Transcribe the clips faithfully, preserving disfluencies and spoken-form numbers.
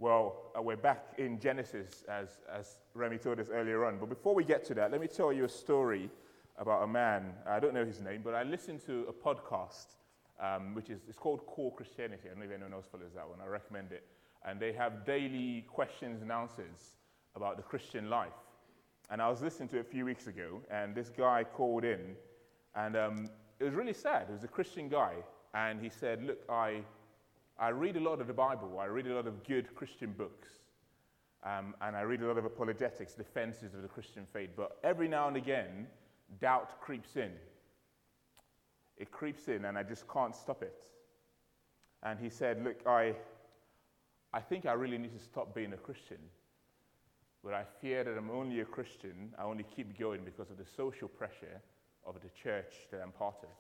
Well, uh, we're back in Genesis, as, as Remy told us earlier on. But before we get to that, let me tell you a story about a man. I don't know his name, but I listened to a podcast, um, which is it's called Core Christianity. I don't know if anyone else follows that one. I recommend it. And they have daily questions and answers about the Christian life. And I was listening to it a few weeks ago, and this guy called in, and um, it was really sad. It was a Christian guy, and he said, look, I... I read a lot of the Bible, I read a lot of good Christian books, um, and I read a lot of apologetics, defenses of the Christian faith, but every now and again, doubt creeps in. It creeps in, and I just can't stop it. And he said, look, I, I think I really need to stop being a Christian, but I fear that I'm only a Christian, I only keep going because of the social pressure of the church that I'm part of.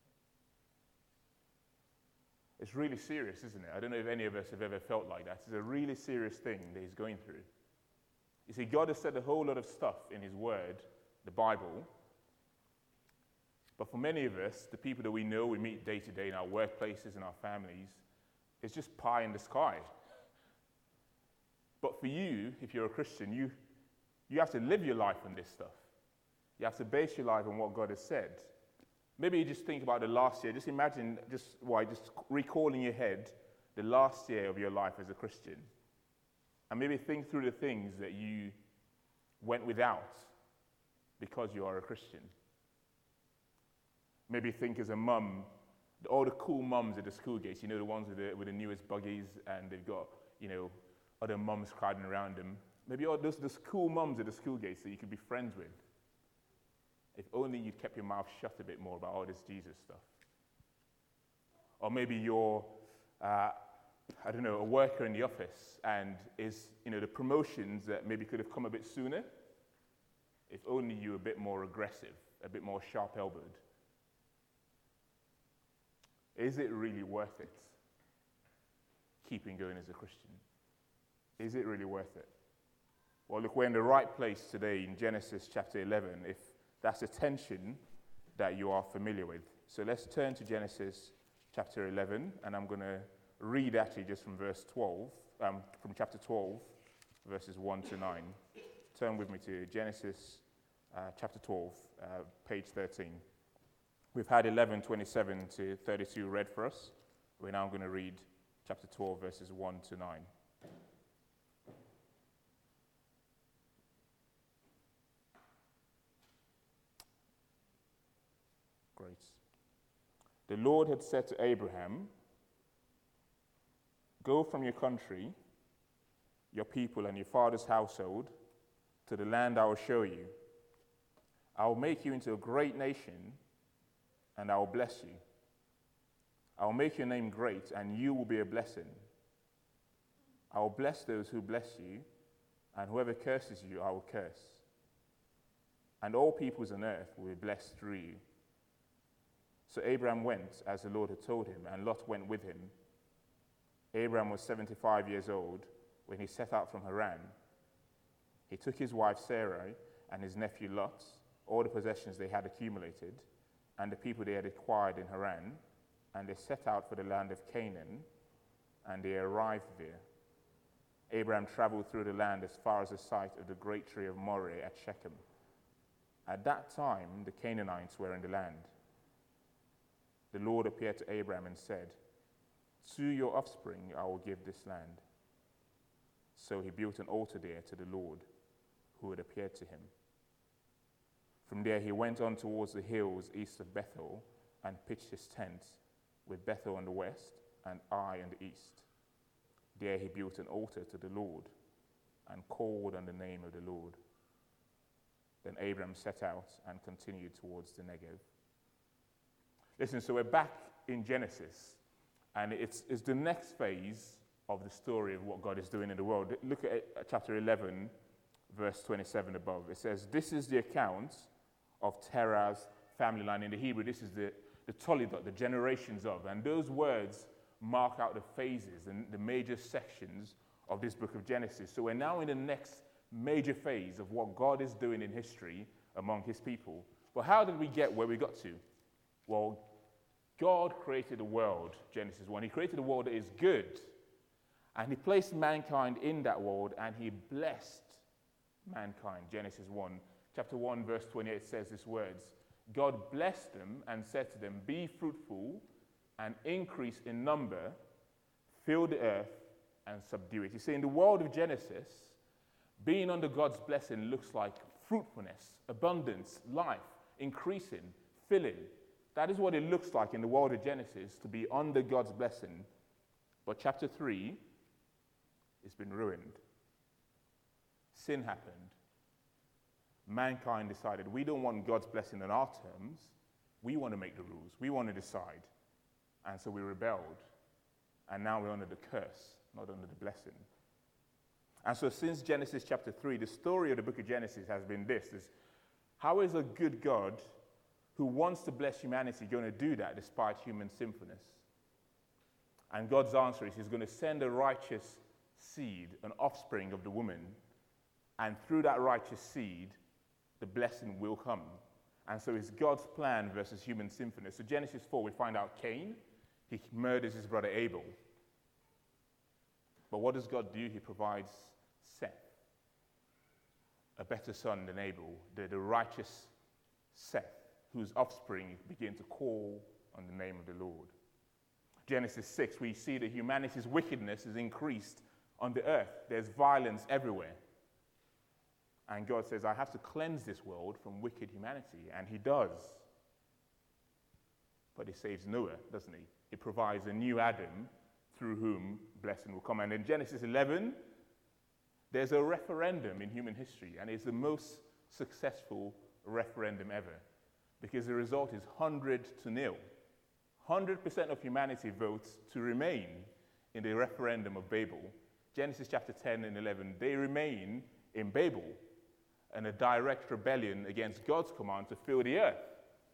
It's really serious, isn't it? I don't know if any of us have ever felt like that. It's a really serious thing that he's going through. You see, God has said a whole lot of stuff in his word, the Bible. But for many of us, the people that we know, we meet day to day in our workplaces and our families, it's just pie in the sky. But for you, if you're a Christian, you, you have to live your life on this stuff. You have to base your life on what God has said. Maybe you just think about the last year. Just imagine, just why, just recall in your head the last year of your life as a Christian. And maybe think through the things that you went without because you are a Christian. Maybe think as a mum, all the cool mums at the school gates, you know, the ones with the, with the newest buggies, and they've got, you know, other mums crowding around them. Maybe all those, those cool mums at the school gates that you could be friends with. If only you'd kept your mouth shut a bit more about all this Jesus stuff. Or maybe you're, uh, I don't know, a worker in the office, and is, you know, the promotions that maybe could have come a bit sooner. If only you were a bit more aggressive, a bit more sharp-elbowed. Is it really worth it, keeping going as a Christian? Is it really worth it? Well, look, we're in the right place today in Genesis chapter eleven, if that's a tension that you are familiar with. So let's turn to Genesis chapter eleven, and I'm going to read actually just from verse twelve, um, from chapter twelve, verses one to nine. Turn with me to Genesis uh, chapter twelve, uh, page thirteen. We've had eleven twenty-seven to thirty-two read for us. We're now going to read chapter twelve, verses one to nine. Great. The Lord had said to Abraham, "Go from your country, your people, and your father's household to the land I will show you. I will make you into a great nation, and I will bless you. I will make your name great, and you will be a blessing. I will bless those who bless you, and whoever curses you, I will curse. And all peoples on earth will be blessed through you." So Abraham went, as the Lord had told him, and Lot went with him. Abraham was seventy-five years old when he set out from Haran. He took his wife Sarai and his nephew Lot, all the possessions they had accumulated, and the people they had acquired in Haran, and they set out for the land of Canaan, and they arrived there. Abraham traveled through the land as far as the site of the great tree of Moreh at Shechem. At that time, the Canaanites were in the land. The Lord appeared to Abraham and said, "To your offspring I will give this land." So he built an altar there to the Lord, who had appeared to him. From there he went on towards the hills east of Bethel and pitched his tent, with Bethel on the west and Ai on the east. There he built an altar to the Lord and called on the name of the Lord. Then Abraham set out and continued towards the Negev. Listen, so we're back in Genesis, and it's, it's the next phase of the story of what God is doing in the world. Look at chapter eleven, verse twenty-seven above. It says, "This is the account of Terah's family line." In the Hebrew, this is the, the Toledot, the generations of. And those words mark out the phases and the major sections of this book of Genesis. So we're now in the next major phase of what God is doing in history among his people. But how did we get where we got to? Well, God created the world, Genesis one. He created a world that is good. And he placed mankind in that world, and he blessed mankind. Genesis one, chapter one, verse twenty-eight says these words. God blessed them and said to them, be fruitful and increase in number, fill the earth and subdue it. You see, in the world of Genesis, being under God's blessing looks like fruitfulness, abundance, life, increasing, filling. That is what it looks like in the world of Genesis, to be under God's blessing. But chapter three, it's been ruined. Sin happened. Mankind decided we don't want God's blessing on our terms. We want to make the rules. We want to decide. And so we rebelled. And now we're under the curse, not under the blessing. And so since Genesis chapter three, the story of the book of Genesis has been this. Is how is a good God who wants to bless humanity going to do that despite human sinfulness? And God's answer is he's going to send a righteous seed, an offspring of the woman, and through that righteous seed, the blessing will come. And so it's God's plan versus human sinfulness. So Genesis four, we find out Cain, he murders his brother Abel. But what does God do? He provides Seth, a better son than Abel, the, the righteous Seth, whose offspring begin to call on the name of the Lord. Genesis six, we see that humanity's wickedness is increased on the earth. There's violence everywhere. And God says, I have to cleanse this world from wicked humanity. And he does. But he saves Noah, doesn't he? He provides a new Adam through whom blessing will come. And in Genesis eleven, there's a referendum in human history. And it's the most successful referendum ever. Because the result is one hundred to nil. one hundred percent of humanity votes to remain in the referendum of Babel. Genesis chapter ten and eleven, they remain in Babel, and a direct rebellion against God's command to fill the earth.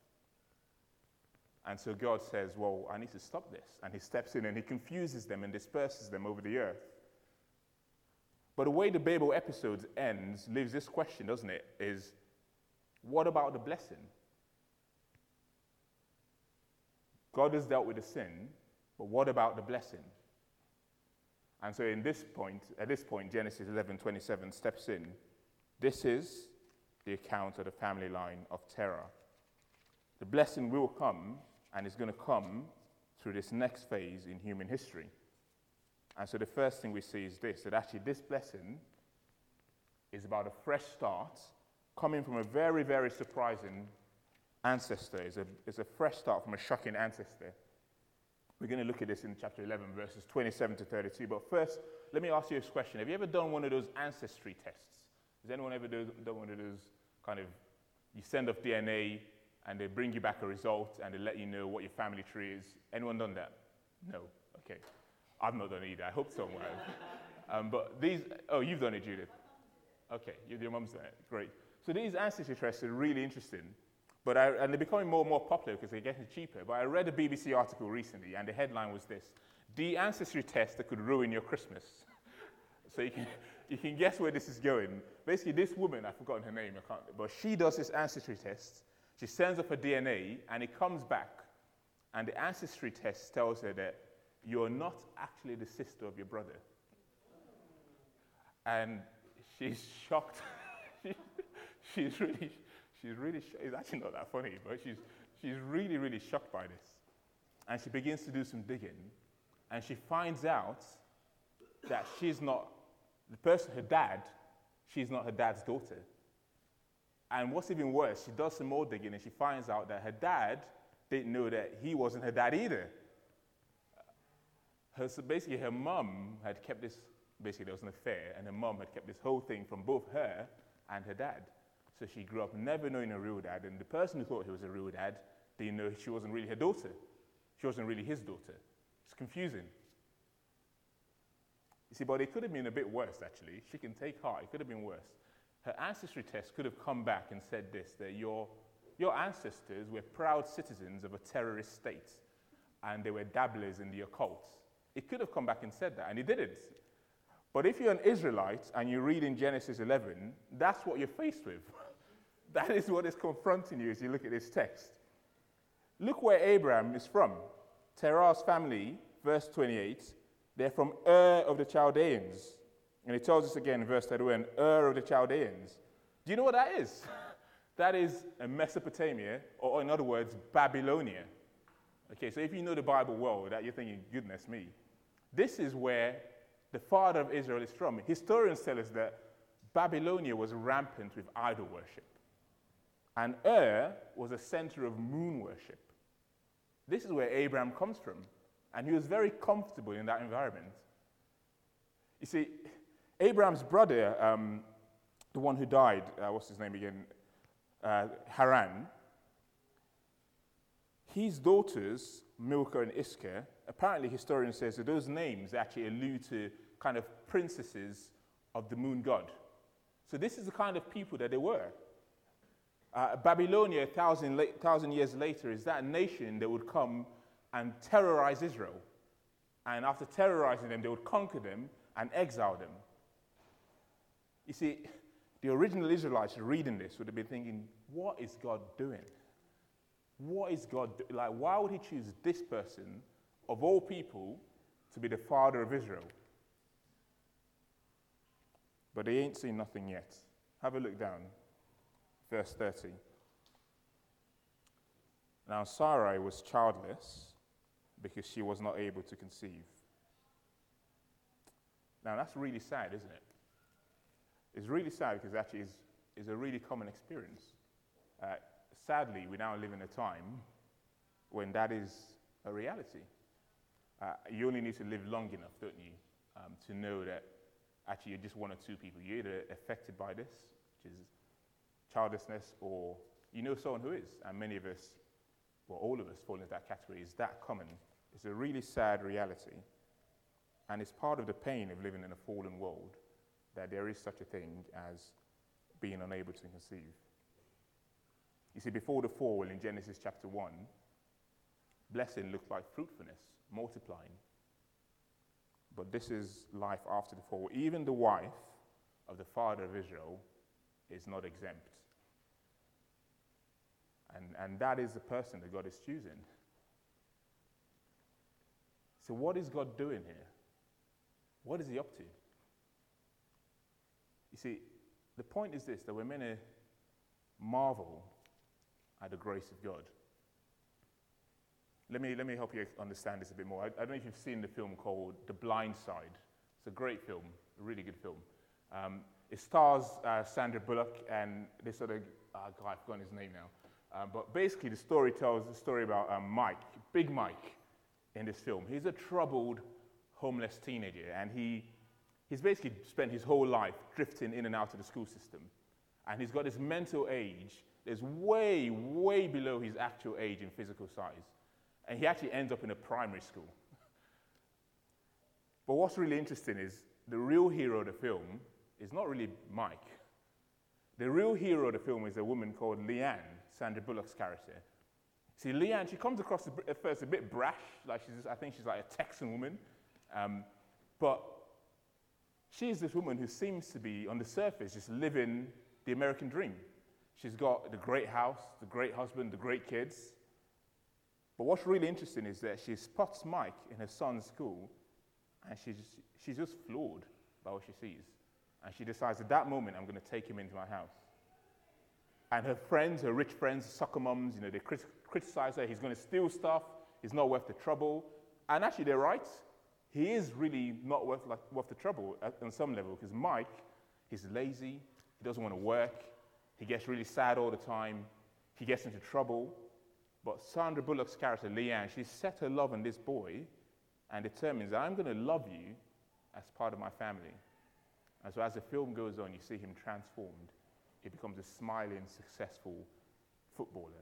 And so God says, well, I need to stop this. And he steps in and he confuses them and disperses them over the earth. But the way the Babel episode ends leaves this question, doesn't it? Is, what about the blessing? God has dealt with the sin, but what about the blessing? And so in this point, at this point, Genesis eleven twenty-seven steps in. This is the account of the family line of Terah. The blessing will come, and it's going to come through this next phase in human history. And so the first thing we see is this, that actually this blessing is about a fresh start coming from a very, very surprising ancestor. It's a, it's a fresh start from a shocking ancestor. We're going to look at this in chapter eleven, verses twenty-seven to thirty-two. But first, let me ask you this question. Have you ever done one of those ancestry tests? Has anyone ever do, done one of those kind of, you send off D N A and they bring you back a result and they let you know what your family tree is? Anyone done that? No? Okay. I've not done it either. I hope someone has. Um, but these, oh, you've done it, Judith. Okay, your, your mum's done it. Great. So these ancestry tests are really interesting. But I, and they're becoming more and more popular because they're getting cheaper. But I read a B B C article recently, and the headline was this: the ancestry test that could ruin your Christmas. So you can, you can guess where this is going. Basically, this woman, I've forgotten her name, I can't, but she does this ancestry test. She sends off her D N A, and it comes back. And the ancestry test tells her that you're not actually the sister of your brother. And she's shocked. she, she's really... She's really, sh- it's actually not that funny, but she's, she's really, really shocked by this. And she begins to do some digging, and she finds out that she's not, the person, her dad, she's not her dad's daughter. And what's even worse, she does some more digging, and she finds out that her dad didn't know that he wasn't her dad either. Her, so basically, her mum had kept this, basically there was an affair, and her mum had kept this whole thing from both her and her dad. So she grew up never knowing her real dad, and the person who thought he was a real dad didn't know she wasn't really her daughter. She wasn't really his daughter. It's confusing. You see, but it could have been a bit worse, actually. She can take heart. It could have been worse. Her ancestry test could have come back and said this, that your, your ancestors were proud citizens of a terrorist state, and they were dabblers in the occult. It could have come back and said that, and it didn't. But if you're an Israelite and you read in Genesis eleven, that's what you're faced with. That is what is confronting you as you look at this text. Look where Abraham is from. Terah's family, verse twenty-eight, They're from Ur of the Chaldeans. And it tells us again in verse thirty-one, Ur of the Chaldeans. Do you know what that is? That is Mesopotamia, or in other words, Babylonia. Okay, so if you know the Bible well, that you're thinking, goodness me. This is where the father of Israel is from. Historians tell us that Babylonia was rampant with idol worship. And Ur was a center of moon worship. This is where Abraham comes from. And he was very comfortable in that environment. You see, Abraham's brother, um, the one who died, uh, what's his name again? Uh, Haran. His daughters, Milcah and Iscah, apparently historians say that those names actually allude to kind of princesses of the moon god. So this is the kind of people that they were. Uh, Babylonia, a thousand, la- thousand years later, is that nation that would come and terrorize Israel. And after terrorizing them, they would conquer them and exile them. You see, the original Israelites reading this would have been thinking, what is God doing? What is God doing? Like, why would he choose this person, of all people, to be the father of Israel? But they ain't seen nothing yet. Have a look down. Verse thirty. Now Sarai was childless because she was not able to conceive. Now that's really sad, isn't it? It's really sad because actually it's, it's a really common experience. Uh, sadly, we now live in a time when that is a reality. Uh, you only need to live long enough, don't you, um, to know that actually you're just one or two people. You're either affected by this, which is childlessness, or you know someone who is. And many of us, well, all of us fall into that category. It's that common. It's a really sad reality. And it's part of the pain of living in a fallen world that there is such a thing as being unable to conceive. You see, before the fall, in Genesis chapter one, blessing looked like fruitfulness, multiplying. But this is life after the fall. Even the wife of the father of Israel is not exempt. And, and that is the person that God is choosing. So what is God doing here? What is he up to? You see, the point is this, that we're meant to marvel at the grace of God. Let me, let me help you understand this a bit more. I, I don't know if you've seen the film called The Blind Side. It's a great film, a really good film. Um, it stars uh, Sandra Bullock and this other uh, guy, I've forgotten his name now. Um, but basically the story tells the story about um, Mike, Big Mike, in this film. He's a troubled, homeless teenager, and he, he's basically spent his whole life drifting in and out of the school system. And he's got this mental age that's way, way below his actual age in physical size. And he actually ends up in a primary school. But what's really interesting is the real hero of the film is not really Mike. The real hero of the film is a woman called Leanne, Sandra Bullock's character. See, Leanne, she comes across at first a bit brash, like she's, I think she's like a Texan woman. Um, but she's this woman who seems to be, on the surface, just living the American dream. She's got the great house, the great husband, the great kids. But what's really interesting is that she spots Mike in her son's school, and she's just, she's just floored by what she sees. And she decides at that moment, I'm going to take him into my house. And her friends, her rich friends, soccer moms, you know, they crit- criticize her. He's going to steal stuff. He's not worth the trouble. And actually, they're right. He is really not worth, like, worth the trouble at, on some level, because Mike, he's lazy. He doesn't want to work. He gets really sad all the time. He gets into trouble. But Sandra Bullock's character, Leanne, she set her love on this boy and determines that I'm going to love you as part of my family. And so as the film goes on, you see him transformed. He becomes a smiling, successful footballer.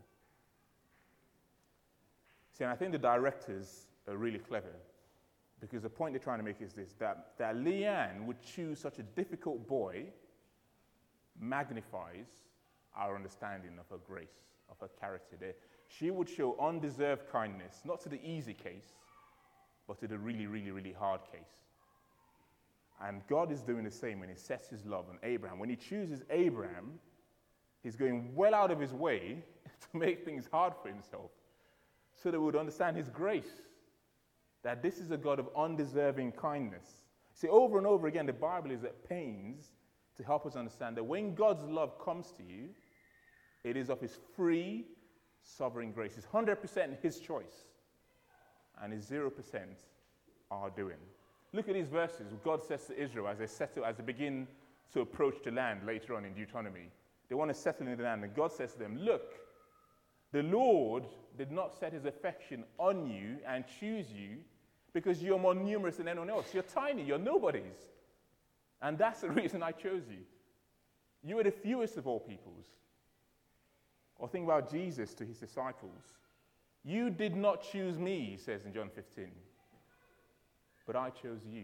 See, and I think the directors are really clever, because the point they're trying to make is this, that, that Leanne would choose such a difficult boy magnifies our understanding of her grace, of her character there. She would show undeserved kindness, not to the easy case, but to the really, really, really hard case. And God is doing the same when he sets his love on Abraham. When he chooses Abraham, he's going well out of his way to make things hard for himself, so that we would understand his grace. That this is a God of undeserving kindness. See, over and over again, the Bible is at pains to help us understand that when God's love comes to you, it is of his free, sovereign grace. It's one hundred percent his choice, and it's zero percent our doing. Look at these verses. God says to Israel as they settle, as they begin to approach the land later on in Deuteronomy. They want to settle in the land, and God says to them, look, the Lord did not set his affection on you and choose you because you're more numerous than anyone else. You're tiny, you're nobodies. And that's the reason I chose you. You are the fewest of all peoples. Or think about Jesus to his disciples. You did not choose me, he says in John fifteen, but I chose you.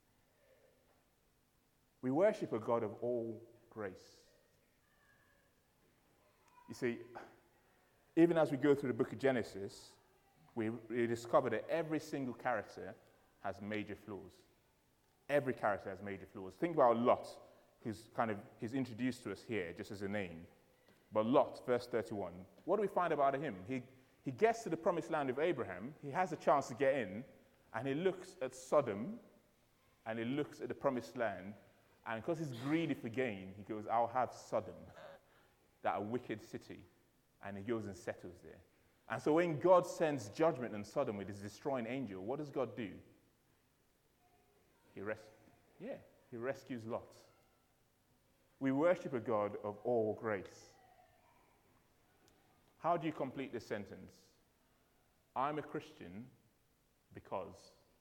We worship a God of all grace. You see, even as we go through the book of Genesis, we, we discover that every single character has major flaws. Every character has major flaws. Think about Lot, who's kind of he's introduced to us here just as a name. But Lot, verse thirty-one, what do we find about him? He, he gets to the promised land of Abraham, he has a chance to get in, and he looks at Sodom, and he looks at the promised land, and because he's greedy for gain, he goes, I'll have Sodom, that a wicked city, and he goes and settles there. And so when God sends judgment on Sodom with his destroying angel, what does God do? He res- yeah, he rescues Lot. We worship a God of all grace. How do you complete this sentence? I'm a Christian because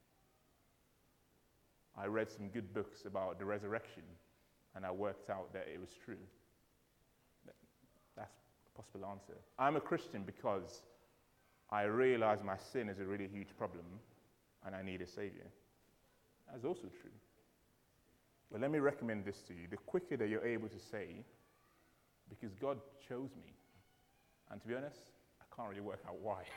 I read some good books about the resurrection and I worked out that it was true. That's a possible answer. I'm a Christian because I realize my sin is a really huge problem and I need a savior. That's also true. But let me recommend this to you. The quicker that you're able to say, because God chose me, and to be honest, I can't really work out why.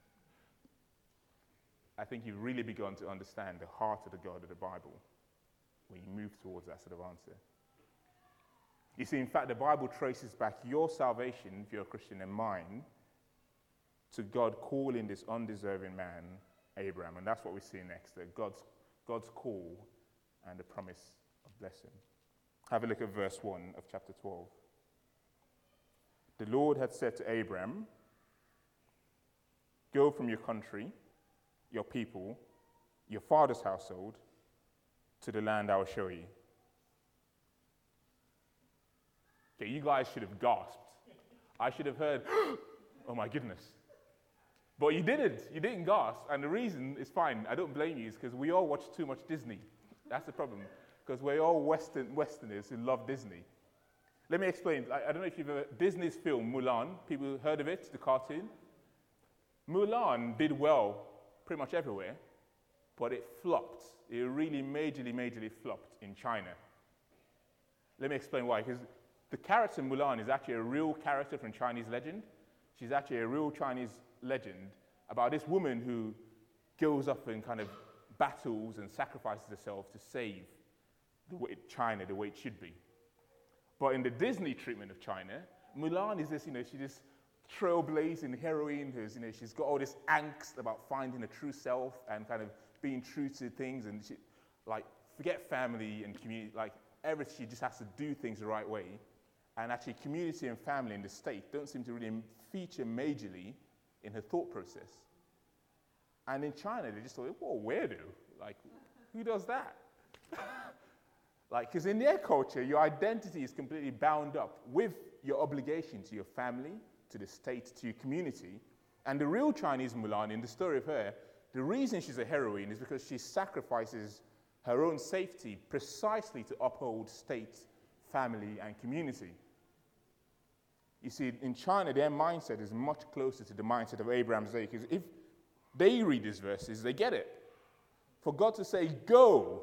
I think you've really begun to understand the heart of the God of the Bible when you move towards that sort of answer. You see, in fact, the Bible traces back your salvation, if you're a Christian, and mine, to God calling this undeserving man, Abraham. And that's what we see next, that God's, God's call and the promise of blessing. Have a look at verse one of chapter twelve. The Lord had said to Abraham, go from your country, your people, your father's household, to the land I will show you. Okay, you guys should have gasped. I should have heard, oh my goodness. But you didn't. You didn't gasp. And the reason is fine. I don't blame you. It's because we all watch too much Disney. That's the problem. Because we're all Western Westerners who love Disney. Let me explain. I, I don't know if you've ever... Disney's film, Mulan. People heard of it, the cartoon? Mulan did well pretty much everywhere. But it flopped. It really majorly, majorly flopped in China. Let me explain why. Because the character Mulan is actually a real character from Chinese legend. She's actually a real Chinese legend about this woman who goes up and kind of battles and sacrifices herself to save the way, China the way it should be. But in the Disney treatment of China, Mulan is this, you know, she's this trailblazing heroine who's, you know, she's got all this angst about finding a true self and kind of being true to things, and she, like, forget family and community, like, everything, she just has to do things the right way. And actually, community and family in the state don't seem to really feature majorly in her thought process. And in China, they just thought, whoa, weirdo. Like, who does that? Like, because in their culture, your identity is completely bound up with your obligation to your family, to the state, to your community. And the real Chinese Mulan, in the story of her, the reason she's a heroine is because she sacrifices her own safety precisely to uphold state, family, and community. You see, in China, their mindset is much closer to the mindset of Abraham's day, because if they read these verses, they get it. For God to say, go,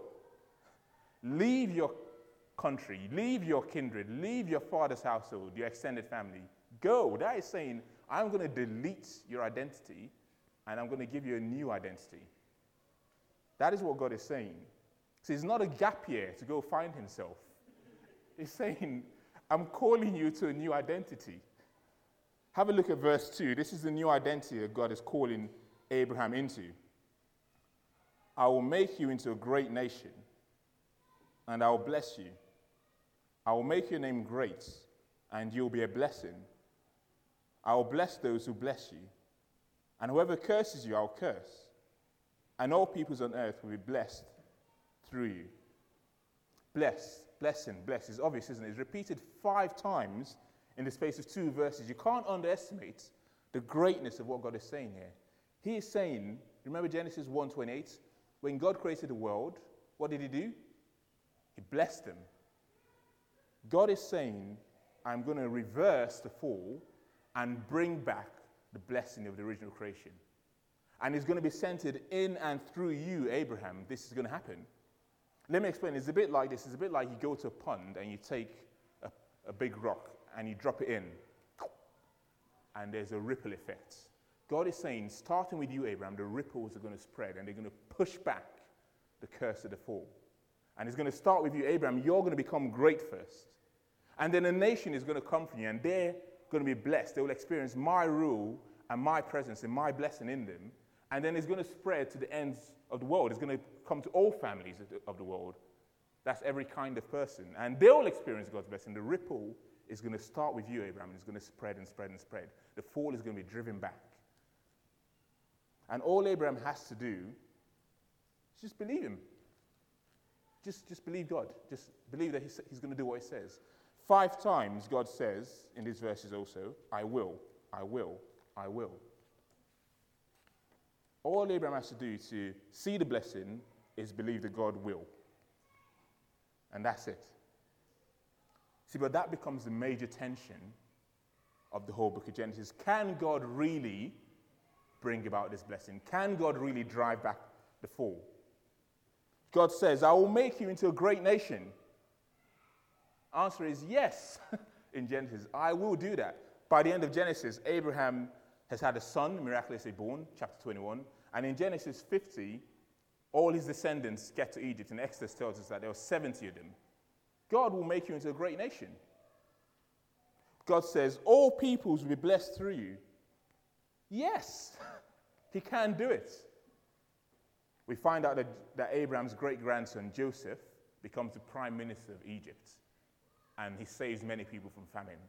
leave your country, leave your kindred, leave your father's household, your extended family, go. That is saying, I'm going to delete your identity, and I'm going to give you a new identity. That is what God is saying. So it's not a gap year to go find himself. He's saying, I'm calling you to a new identity. Have a look at verse two. This is the new identity that God is calling Abraham into. I will make you into a great nation, and I will bless you. I will make your name great, and you'll be a blessing. I will bless those who bless you, and whoever curses you, I'll curse. And all peoples on earth will be blessed through you. Bless, blessing, bless is obvious, isn't it? It's repeated five times in the space of two verses. You can't underestimate the greatness of what God is saying here. He is saying, remember Genesis one twenty-eight? When God created the world, what did he do? He blessed them. God is saying, I'm going to reverse the fall and bring back the blessing of the original creation. And it's going to be centered in and through you, Abraham. This is going to happen. Let me explain. It's a bit like this. It's a bit like you go to a pond and you take a, a big rock and you drop it in. And there's a ripple effect. God is saying, starting with you, Abraham, the ripples are going to spread and they're going to push back the curse of the fall. And it's going to start with you, Abraham. You're going to become great first. And then a nation is going to come from you and they're going to be blessed. They will experience my rule and my presence and my blessing in them. And then it's going to spread to the ends of the world. It's going to come to all families of the, of the world. That's every kind of person. And they'll experience God's blessing. The ripple is going to start with you, Abraham, and it's going to spread and spread and spread. The fall is going to be driven back. And all Abraham has to do is just believe him. Just, just believe God. Just believe that he's, he's going to do what he says. Five times God says in these verses also, I will, I will, I will. All Abraham has to do to see the blessing is believe that God will. And that's it. See, but that becomes the major tension of the whole book of Genesis. Can God really bring about this blessing? Can God really drive back the fall? God says, I will make you into a great nation. Answer is yes. In Genesis, I will do that. By the end of Genesis, Abraham has had a son, miraculously born, chapter twenty-one. And in Genesis fifty, all his descendants get to Egypt. And Exodus tells us that there were seventy of them. God will make you into a great nation. God says, all peoples will be blessed through you. Yes, he can do it. We find out that, that Abraham's great-grandson, Joseph, becomes the prime minister of Egypt. And he saves many people from famine.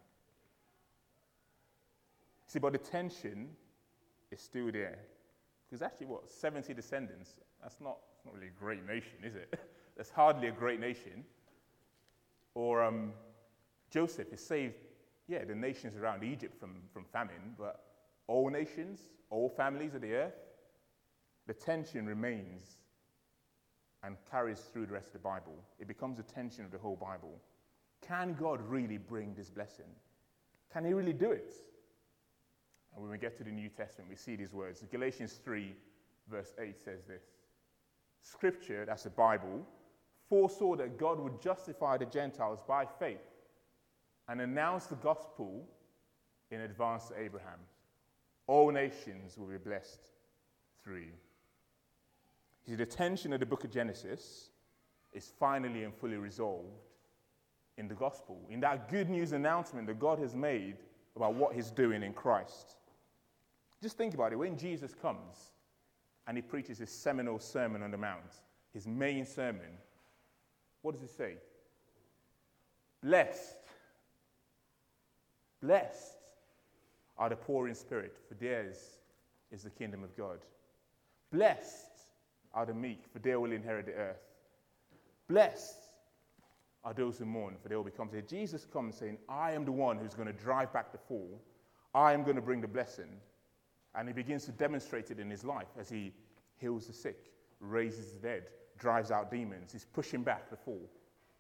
See, but the tension is still there. Because actually, what, seventy descendants, that's not, that's not really a great nation, is it? That's hardly a great nation. Or um, Joseph has saved, yeah, the nations around Egypt from, from famine, but all nations, all families of the earth, the tension remains and carries through the rest of the Bible. It becomes the tension of the whole Bible. Can God really bring this blessing? Can he really do it? And when we get to the New Testament, we see these words. Galatians three, verse eight says this. Scripture, that's the Bible, foresaw that God would justify the Gentiles by faith and announce the gospel in advance to Abraham. All nations will be blessed through you. See, the tension of the book of Genesis is finally and fully resolved in the gospel, in that good news announcement that God has made about what he's doing in Christ. Just think about it. When Jesus comes and he preaches his seminal Sermon on the Mount, his main sermon, what does he say? Blessed, blessed are the poor in spirit, for theirs is the kingdom of God. Blessed are the meek, for they will inherit the earth. Blessed are those who mourn, for they will become saved. Jesus comes saying, I am the one who's going to drive back the fall. I am going to bring the blessing. And he begins to demonstrate it in his life as he heals the sick, raises the dead, drives out demons. He's pushing back the fall.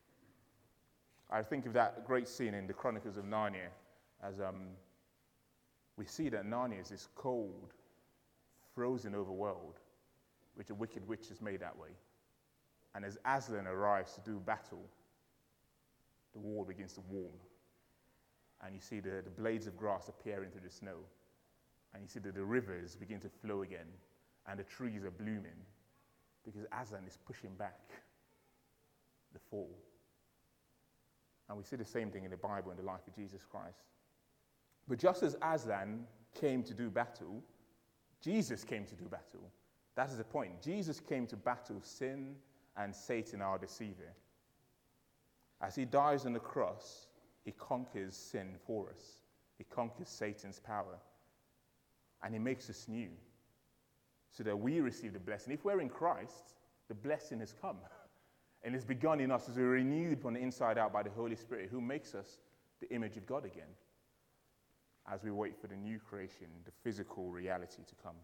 I think of that great scene in the Chronicles of Narnia as um, we see that Narnia is this cold, frozen over world, which a wicked witch has made that way. And as Aslan arrives to do battle, the wall begins to warm. And you see the, the blades of grass appearing through the snow. And you see that the rivers begin to flow again. And the trees are blooming. Because Aslan is pushing back the fall. And we see the same thing in the Bible in the life of Jesus Christ. But just as Aslan came to do battle, Jesus came to do battle. That's the point. Jesus came to battle sin and Satan, our deceiver. As he dies on the cross, he conquers sin for us. He conquers Satan's power. And he makes us new so that we receive the blessing. If we're in Christ, the blessing has come. And it's begun in us as we're renewed from the inside out by the Holy Spirit, who makes us the image of God again as we wait for the new creation, the physical reality to come.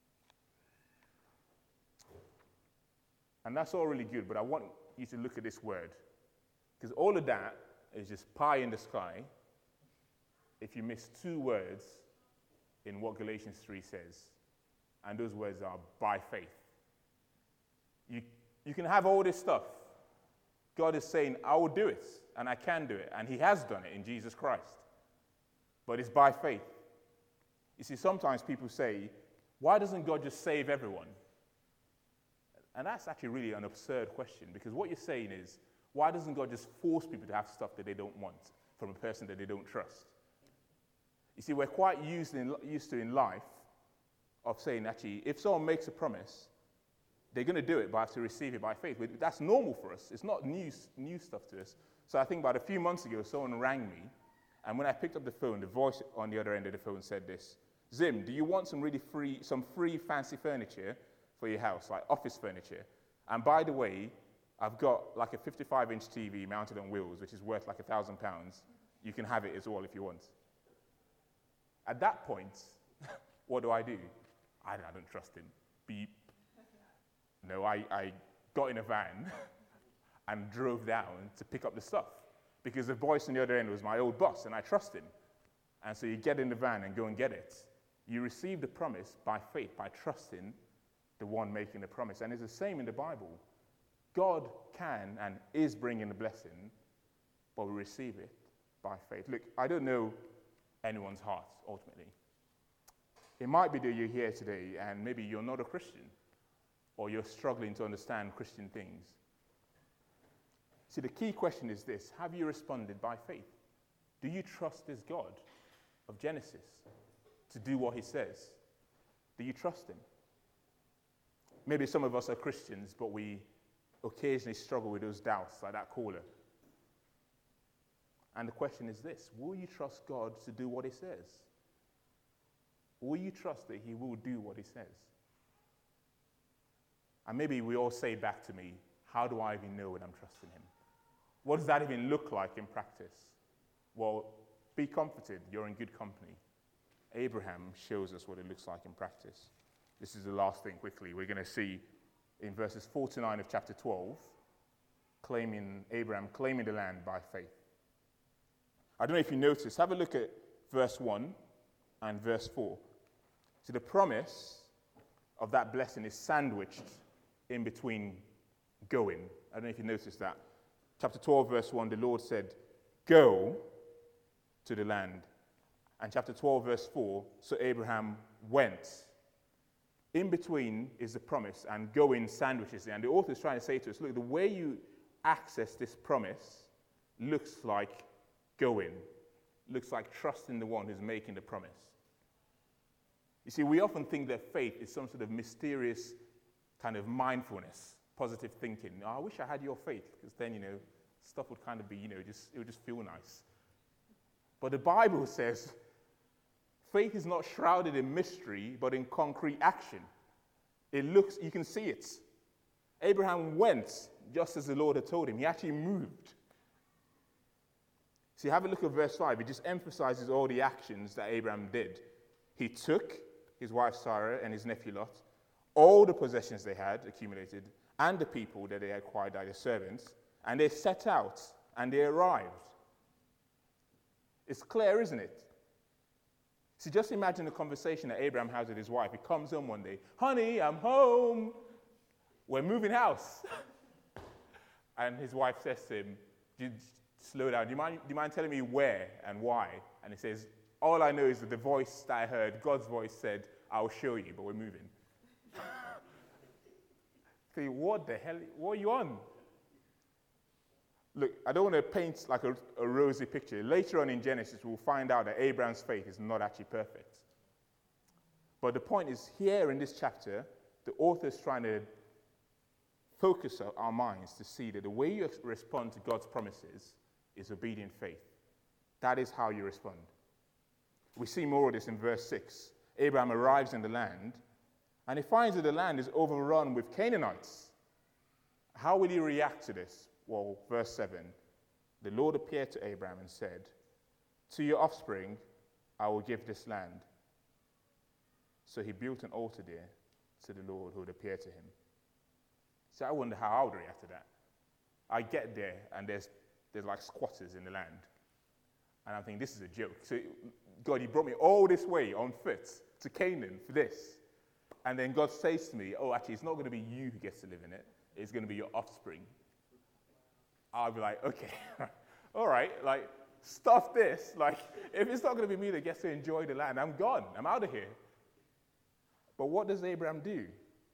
And that's all really good, but I want you to look at this word. Because all of that is just pie in the sky if you miss two words in what Galatians three says. And those words are by faith. You, you can have all this stuff. God is saying, I will do it, and I can do it, and he has done it in Jesus Christ. But it's by faith. You see, sometimes people say, why doesn't God just save everyone? And that's actually really an absurd question, because what you're saying is, why doesn't God just force people to have stuff that they don't want from a person that they don't trust? You see, we're quite used, in, used to in life of saying, actually, if someone makes a promise, they're going to do it, but I have to receive it by faith. That's normal for us. It's not new, new stuff to us. So I think about a few months ago, someone rang me, and when I picked up the phone, the voice on the other end of the phone said this: Zim, do you want some really free, some free fancy furniture for your house, like office furniture? And by the way, I've got like a fifty-five inch T V mounted on wheels, which is worth like a thousand pounds. You can have it as well if you want. At that point, what do I do? I, I don't trust him. Beep. No, I, I got in a van and drove down to pick up the stuff because the voice on the other end was my old boss and I trust him. And so you get in the van and go and get it. You receive the promise by faith, by trusting the one making the promise. And it's the same in the Bible. God can and is bringing the blessing, but we receive it by faith. Look, I don't know anyone's heart, ultimately. It might be that you're here today and maybe you're not a Christian, or you're struggling to understand Christian things. See, the key question is this: have you responded by faith? Do you trust this God of Genesis to do what he says? Do you trust him? Maybe some of us are Christians, but we occasionally struggle with those doubts, like that caller. And the question is this: will you trust God to do what he says? Will you trust that he will do what he says? And maybe we all say back to me, how do I even know when I'm trusting him? What does that even look like in practice? Well, be comforted, you're in good company. Abraham shows us what it looks like in practice. This is the last thing quickly. We're going to see in verses four to nine of chapter twelve, claiming Abraham claiming the land by faith. I don't know if you noticed, have a look at verse one and verse four. So the promise of that blessing is sandwiched in between going. I don't know if you noticed that. Chapter twelve, verse one, the Lord said, go to the land. And chapter twelve, verse four, so Abraham went. In between is the promise, and going sandwiches it. And the author is trying to say to us, look, the way you access this promise looks like going, looks like trusting the one who's making the promise. You see, we often think that faith is some sort of mysterious kind of mindfulness, positive thinking. Oh, I wish I had your faith, because then, you know, stuff would kind of be, you know, just it would just feel nice. But the Bible says faith is not shrouded in mystery, but in concrete action. It looks, you can see it. Abraham went just as the Lord had told him. He actually moved. See, have a look at verse five. It just emphasizes all the actions that Abraham did. He took his wife Sarah and his nephew Lot, all the possessions they had accumulated, and the people that they had acquired by their servants, and they set out, and they arrived. It's clear, isn't it? See, just imagine the conversation that Abraham has with his wife. He comes home one day, honey, I'm home. We're moving house. And his wife says to him, slow down, do you mind, do you mind telling me where and why? And he says, all I know is that the voice that I heard, God's voice said, I'll show you, but we're moving. Say, what the hell, what are you on? Look, I don't want to paint like a, a rosy picture. Later on in Genesis, we'll find out that Abraham's faith is not actually perfect. But the point is, here in this chapter, the author's trying to focus our minds to see that the way you respond to God's promises is obedient faith. That is how you respond. We see more of this in verse six. Abraham arrives in the land, and he finds that the land is overrun with Canaanites. How will he react to this? Well, verse seven, the Lord appeared to Abraham and said, to your offspring I will give this land. So he built an altar there to the Lord who would appear to him. So I wonder how I would react to that. I get there, and there's there's like squatters in the land. And I'm thinking, this is a joke. So God, you brought me all this way on foot to Canaan for this. And then God says to me, oh, actually, it's not going to be you who gets to live in it. It's going to be your offspring. I'll be like, okay, all right, like, stuff this. Like, if it's not going to be me that gets to enjoy the land, I'm gone. I'm out of here. But what does Abraham do?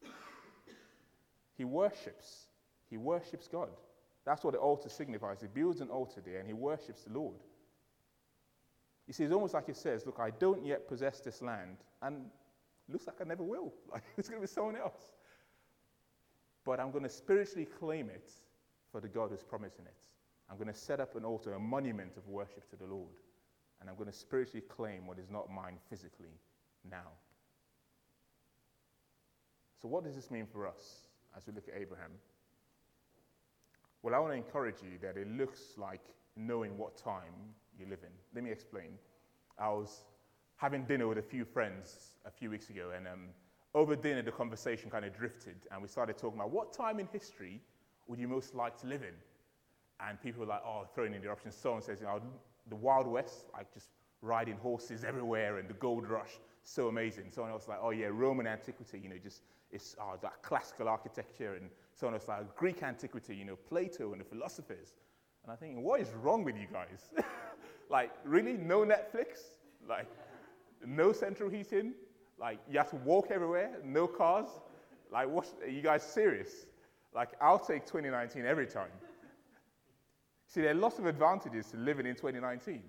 He worships. He worships God. That's what the altar signifies. He builds an altar there and he worships the Lord. You see, it's almost like he says, look, I don't yet possess this land, and it looks like I never will. Like, it's going to be someone else. But I'm going to spiritually claim it for the God who's promising it. I'm going to set up an altar, a monument of worship to the Lord. And I'm going to spiritually claim what is not mine physically now. So what does this mean for us as we look at Abraham? Well, I want to encourage you that it looks like knowing what time you live in. Let me explain. I was having dinner with a few friends a few weeks ago, and um, over dinner the conversation kind of drifted, and we started talking about what time in history would you most like to live in? And people were like, oh, throwing in the options. Someone says, you know, the Wild West, like just riding horses everywhere, and the gold rush, so amazing. Someone else like, oh yeah, Roman antiquity, you know, just it's oh, that classical architecture. And someone else like Greek antiquity, you know, Plato and the philosophers. And I think, what is wrong with you guys? Like, really, no Netflix? Like, no central heating? Like, you have to walk everywhere? No cars? Like, what? Are you guys serious? Like, I'll take twenty nineteen every time. See, there are lots of advantages to living in twenty nineteen.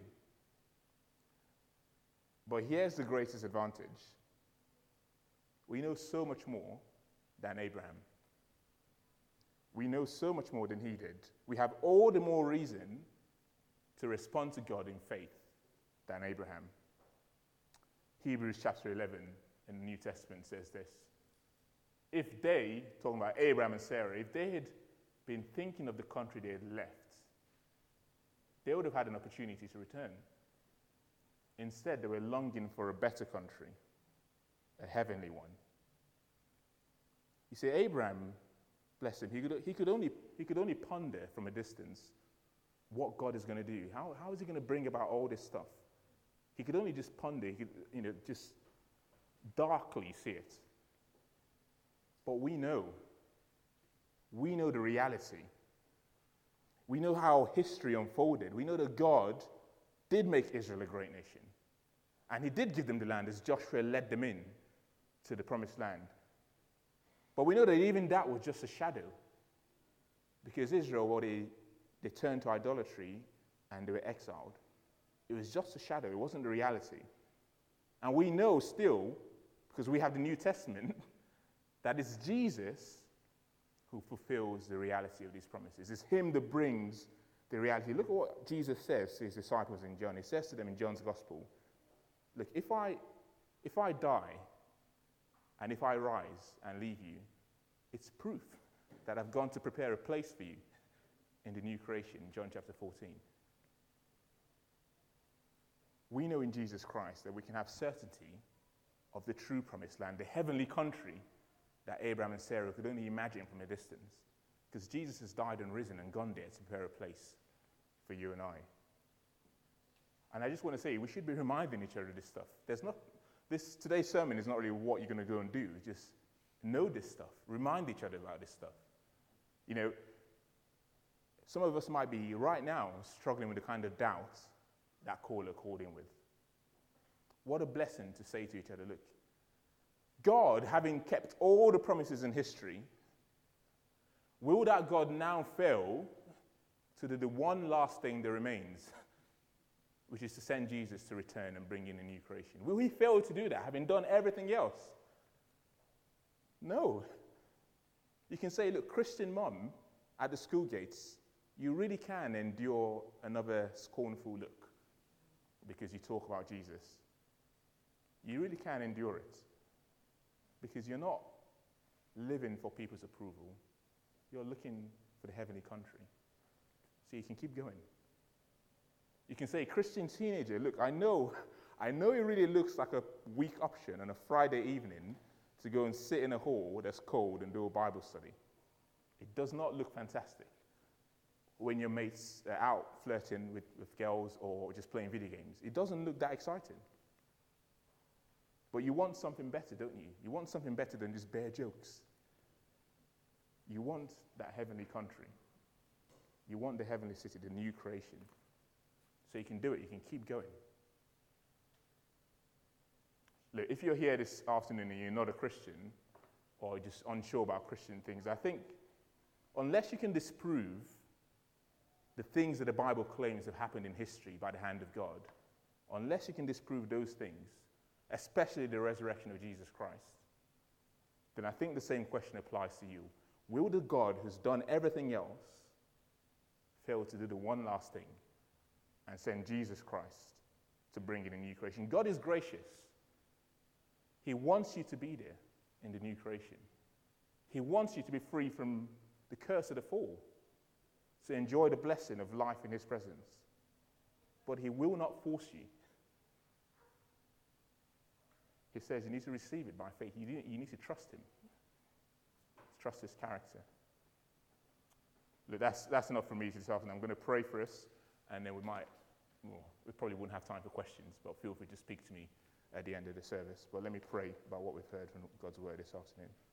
But here's the greatest advantage. We know so much more than Abraham. We know so much more than he did. We have all the more reason to respond to God in faith than Abraham. Hebrews chapter eleven in the New Testament says this. If they, talking about Abraham and Sarah, if they had been thinking of the country they had left, they would have had an opportunity to return. Instead, they were longing for a better country, a heavenly one. You see, Abraham, bless him, he could, he could, only, he could only ponder from a distance what God is going to do. How, how is he going to bring about all this stuff? He could only just ponder, he could, you know, just darkly see it. But we know. We know the reality. We know how history unfolded. We know that God did make Israel a great nation. And he did give them the land as Joshua led them in to the promised land. But we know that even that was just a shadow. Because Israel, well, they, they turned to idolatry and they were exiled. It was just a shadow. It wasn't the reality. And we know still, because we have the New Testament, that it's Jesus who fulfills the reality of these promises. It's him that brings the reality. Look at what Jesus says to his disciples in John. He says to them in John's Gospel, look, if I, if I die and if I rise and leave you, it's proof that I've gone to prepare a place for you in the new creation, John chapter fourteen. We know in Jesus Christ that we can have certainty of the true promised land, the heavenly country that Abraham and Sarah could only imagine from a distance. Because Jesus has died and risen and gone there to prepare a place for you and I. And I just want to say, we should be reminding each other of this stuff. There's not, this, today's sermon is not really what you're going to go and do. Just know this stuff. Remind each other about this stuff. You know, some of us might be right now struggling with the kind of doubt that caller called in with. What a blessing to say to each other, look, God, having kept all the promises in history, will that God now fail to do the one last thing that remains, which is to send Jesus to return and bring in a new creation? Will he fail to do that, having done everything else? No. You can say, look, Christian mum at the school gates, you really can endure another scornful look because you talk about Jesus. You really can endure it because you're not living for people's approval. You're looking for the heavenly country. So you can keep going. You can say, Christian teenager, look, I know, I know it really looks like a weak option on a Friday evening to go and sit in a hall that's cold and do a Bible study. It does not look fantastic when your mates are out flirting with, with girls or just playing video games. It doesn't look that exciting. But you want something better, don't you? You want something better than just bare jokes. You want that heavenly country. You want the heavenly city, the new creation. So you can do it. You can keep going. Look, if you're here this afternoon and you're not a Christian or just unsure about Christian things, I think unless you can disprove the things that the Bible claims have happened in history by the hand of God, unless you can disprove those things, especially the resurrection of Jesus Christ, then I think the same question applies to you. Will the God who's done everything else fail to do the one last thing and send Jesus Christ to bring in a new creation? God is gracious. He wants you to be there in the new creation. He wants you to be free from the curse of the fall, to enjoy the blessing of life in his presence. But he will not force you. He says you need to receive it by faith. You need, you need to trust him. Trust his character. Look, that's, that's enough for me this afternoon. I'm going to pray for us, and then we might, well, we probably wouldn't have time for questions, but feel free to speak to me at the end of the service. But let me pray about what we've heard from God's word this afternoon.